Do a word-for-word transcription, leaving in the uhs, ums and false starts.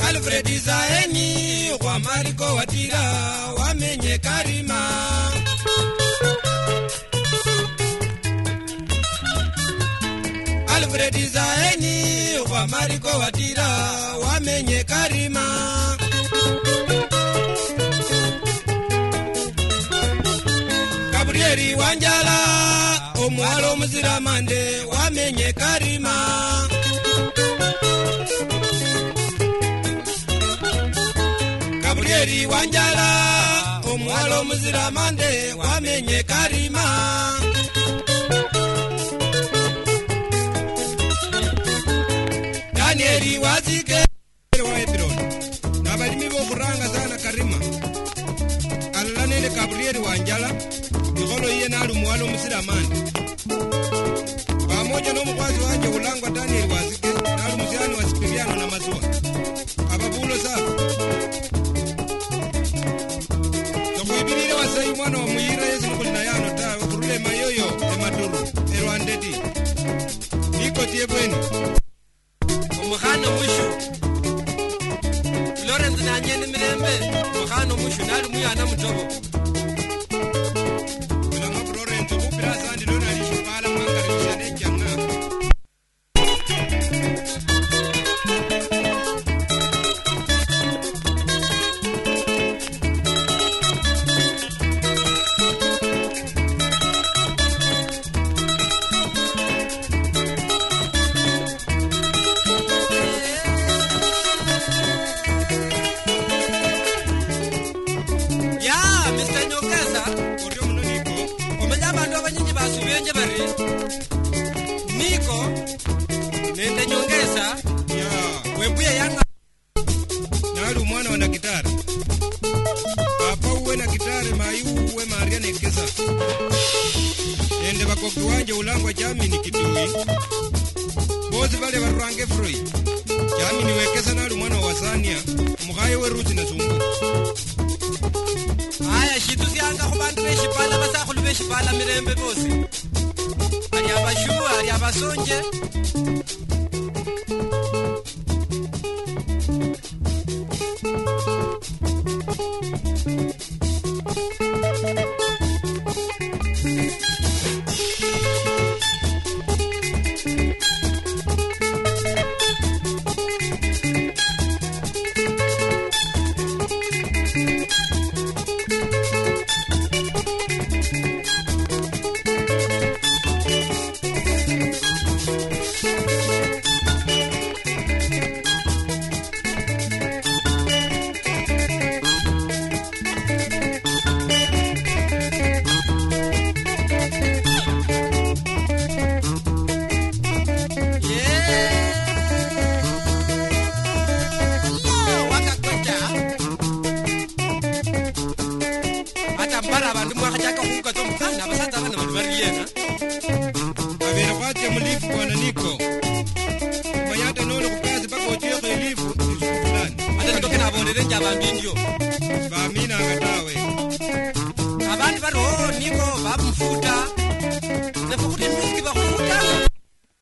Alfred Zaeni kwa Mariko Watira wamenye Karima. Alfred Zaeni kwa Mariko Watira wamenye Karima. Gabrieli Wanjala omwalo Muziramande wamenye Karima. Gabrieli Wanjala omwalo Muziramande wamenye Karima. Danieli Wazike wa Ebron nabalimi bo kuranga sana Karima. Alanele Gabrieli Wanjala ngolo iye nalu mwalo Muziramande pamoja n'omukwazi wanje ulangwa Daniel Wazike nalu muziani wa Sipiriano na Mazua ababulo sabo tokuibirire wasai mwana wa Muyira Yesu nukulina yano tawe kurule mayoyo emaduru erwandedi niko tiebweni Mukhano mushu Lawrence Nanyeni Mirembe Mukhano mushu nalu muyana mutobo Kulanga Lawrence kupira sandi lona lishipala mwangarisha nejanga Niko nende nyongeza ya webuye yanga nalu mwana wana gitari papa uwe na gitari mayu uwe Maria Nekesa nende bakoki wanje ulangwa Jamini Kitui bozi bale barurange Froi Jamini Wekesa nalu mwana wa Sania mukhaye we Ruthi na Zungu. Aya shitu sianga kubantu beshipala basakhulu beshipala Mirembe bosi ali abashuwa ali abasonje Bara bandu mwakajaka kuka to mkana basata bana balibariena Abera kwate mulifu bwana Niko mayata nono kukazi bako otiyo elifu fulani ate ndoke na bonere nja bambindio bamina ngatawe abandi baro Niko babumfuta